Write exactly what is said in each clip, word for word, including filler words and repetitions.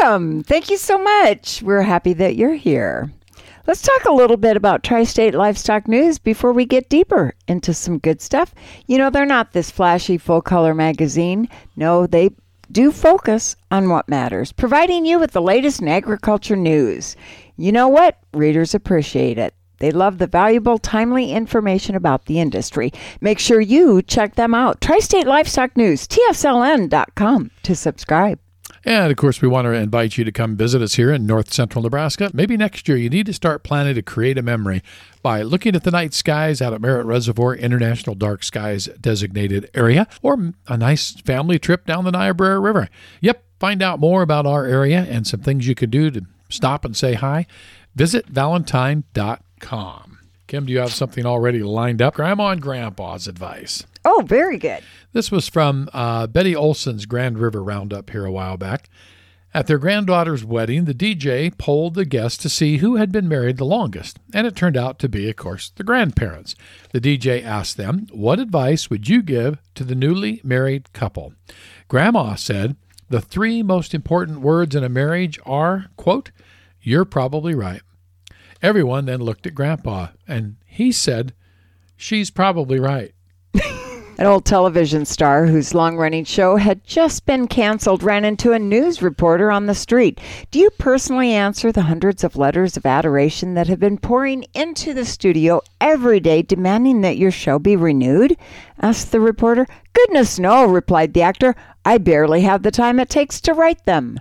Welcome. Thank you so much. We're happy that you're here. Let's talk a little bit about Tri-State Livestock News before we get deeper into some good stuff. You know, they're not this flashy full-color magazine. No, they do focus on what matters, providing you with the latest in agriculture news. You know what? Readers appreciate it. They love the valuable, timely information about the industry. Make sure you check them out. Tri-State Livestock News, T S L N dot com to subscribe. And, of course, we want to invite you to come visit us here in north central Nebraska. Maybe next year you need to start planning to create a memory by looking at the night skies out at Merritt Reservoir International Dark Skies designated area, or a nice family trip down the Niobrara River. Yep, find out more about our area and some things you can do to stop and say hi. Visit valentine dot com. Kim, do you have something already lined up? Grandma and Grandpa's advice. Oh, very good. This was from uh, Betty Olson's Grand River Roundup here a while back. At their granddaughter's wedding, the D J polled the guests to see who had been married the longest, and it turned out to be, of course, the grandparents. The D J asked them, "What advice would you give to the newly married couple?" Grandma said, "The three most important words in a marriage are, quote, 'You're probably right.'" Everyone then looked at Grandpa, and he said, "She's probably right." An old television star whose long-running show had just been canceled ran into a news reporter on the street. "Do you personally answer the hundreds of letters of adoration that have been pouring into the studio every day demanding that your show be renewed?" asked the reporter. "Goodness, no," replied the actor. "I barely have the time it takes to write them."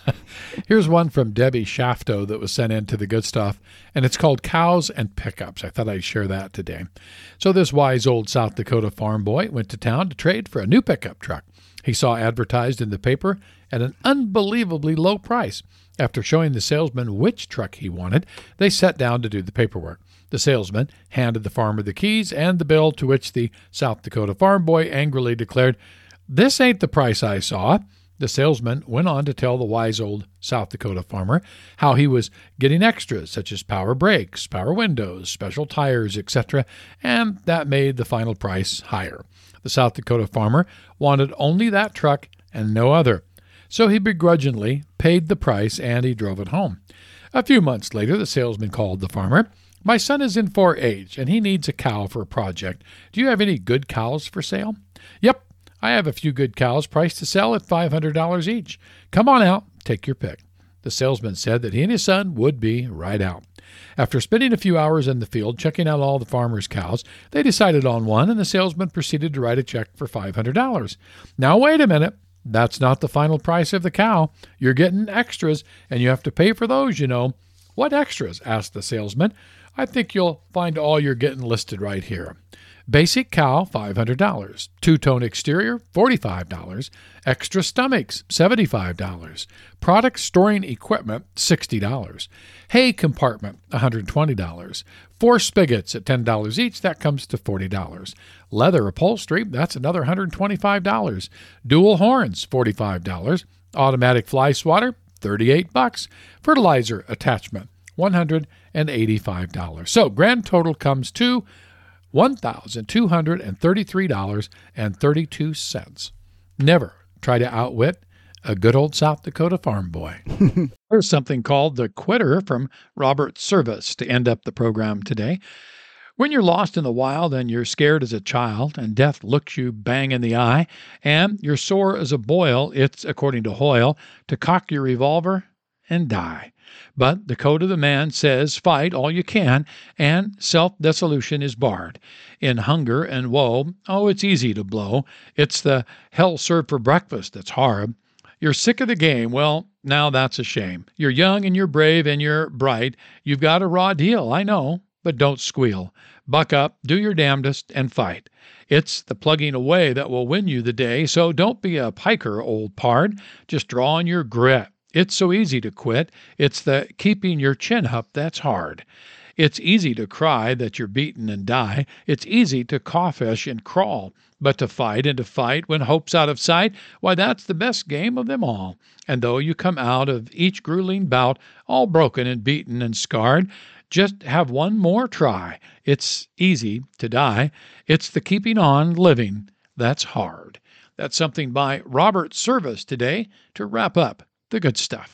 Here's one from Debbie Shafto that was sent in to the good stuff, and it's called Cows and Pickups. I thought I'd share that today. So this wise old South Dakota farm boy went to town to trade for a new pickup truck. He saw advertised in the paper at an unbelievably low price. After showing the salesman which truck he wanted, they sat down to do the paperwork. The salesman handed the farmer the keys and the bill, to which the South Dakota farm boy angrily declared, "This ain't the price I saw." The salesman went on to tell the wise old South Dakota farmer how he was getting extras such as power brakes, power windows, special tires, et cetera, and that made the final price higher. The South Dakota farmer wanted only that truck and no other, so he begrudgingly paid the price and he drove it home. A few months later, the salesman called the farmer. "My son is in four H and he needs a cow for a project. Do you have any good cows for sale?" "Yep. I have a few good cows priced to sell at five hundred dollars each. Come on out, take your pick." The salesman said that he and his son would be right out. After spending a few hours in the field checking out all the farmers' cows, they decided on one, and the salesman proceeded to write a check for five hundred dollars. "Now, wait a minute. That's not the final price of the cow. You're getting extras, and you have to pay for those, you know." "What extras?" asked the salesman. "I think you'll find all you're getting listed right here. Basic cow, five hundred dollars. Two-tone exterior, forty-five dollars. Extra stomachs, seventy-five dollars. Product storing equipment, sixty dollars. Hay compartment, one hundred twenty dollars. Four spigots at ten dollars each, that comes to forty dollars. Leather upholstery, that's another one hundred twenty-five dollars. Dual horns, forty-five dollars. Automatic fly swatter, thirty-eight bucks. Fertilizer attachment, one hundred eighty-five dollars. So grand total comes to one thousand two hundred thirty-three dollars and thirty-two cents. Never try to outwit a good old South Dakota farm boy. There's something called The Quitter from Robert Service to end up the program today. When you're lost in the wild and you're scared as a child and death looks you bang in the eye and you're sore as a boil, it's, according to Hoyle, to cock your revolver and die. But the code of the man says fight all you can, and self-dissolution is barred. In hunger and woe, oh, it's easy to blow. It's the hell served for breakfast that's hard. You're sick of the game. Well, now that's a shame. You're young and you're brave and you're bright. You've got a raw deal, I know, but don't squeal. Buck up, do your damnedest, and fight. It's the plugging away that will win you the day, so don't be a piker, old pard. Just draw on your grit. It's so easy to quit. It's the keeping your chin up that's hard. It's easy to cry that you're beaten and die. It's easy to crawfish and crawl. But to fight and to fight when hope's out of sight, why, that's the best game of them all. And though you come out of each grueling bout all broken and beaten and scarred, just have one more try. It's easy to die. It's the keeping on living that's hard. That's something by Robert Service today to wrap up the good stuff.